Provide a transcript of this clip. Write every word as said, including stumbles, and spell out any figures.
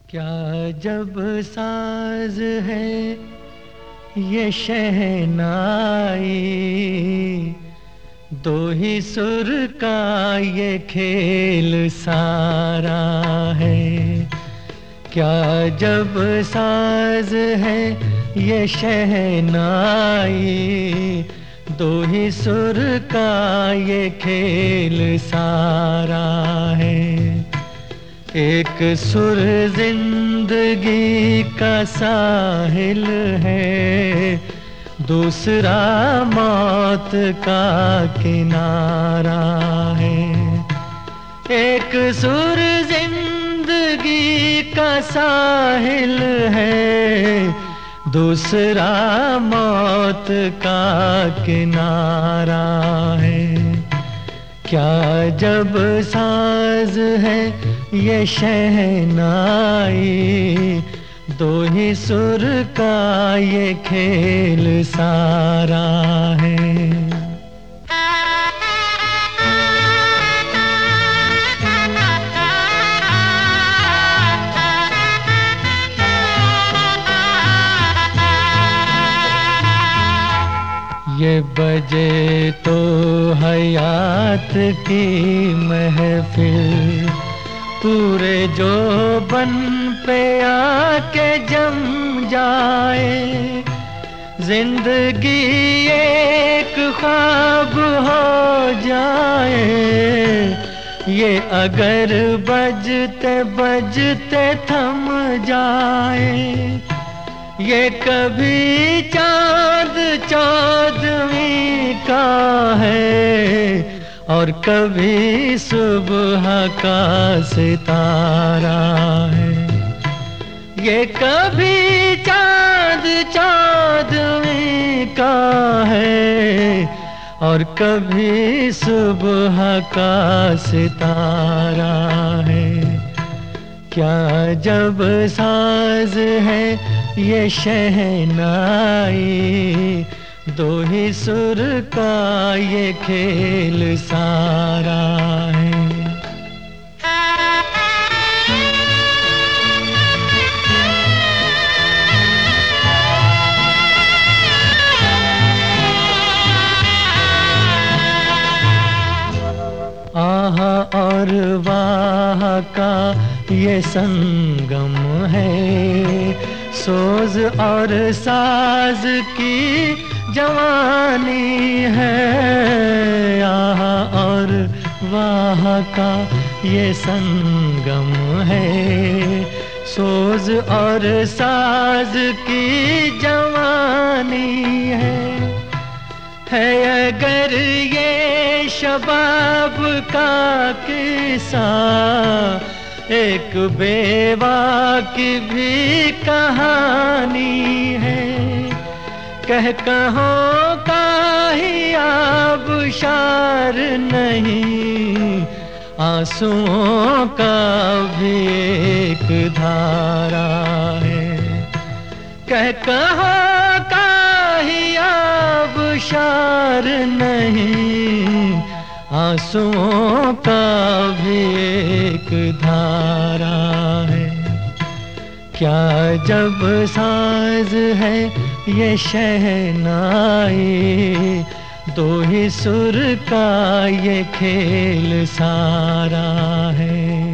क्या जब साज है ये शहनाई, दो ही सुर का ये खेल सारा है। क्या जब साज है ये शहनाई, दो ही सुर का ये खेल सारा है। एक सुर जिंदगी का साहिल है, दूसरा मौत का किनारा है। एक सुर जिंदगी का साहिल है, दूसरा मौत का किनारा है। क्या जब साज है ये शहनाई, दो ही सुर का ये खेल सारा है। ये बजे तो हयात की महफिल, पूरे जो बन पे आके जम जाए। जिंदगी एक ख्वाब हो जाए, ये अगर बजते बजते थम जाए। ये कभी चाँद चाँदनी का है, और कभी सुबह का सितारा है। ये कभी चाँद चाँदनी का है, और कभी सुबह का सितारा है। क्या जब साज है ये शहनाई, दो ही सुर का ये खेल सारा है। आहा और वाह का ये संगम है, सोज और साज की जवानी है। आहा और वाह का ये संगम है, सोज और साज की जवानी है। है अगर ये शबाब का किस्सा, एक बेवा की भी कहानी है। कह कहो का ही आबशार नहीं, आंसुओं का भी एक धारा है। कह कहो का ही आबशार नहीं, आंसुओं का भी एक धारा है। क्या जब साज है ये शहनाई, दो ही सुर का ये खेल सारा है।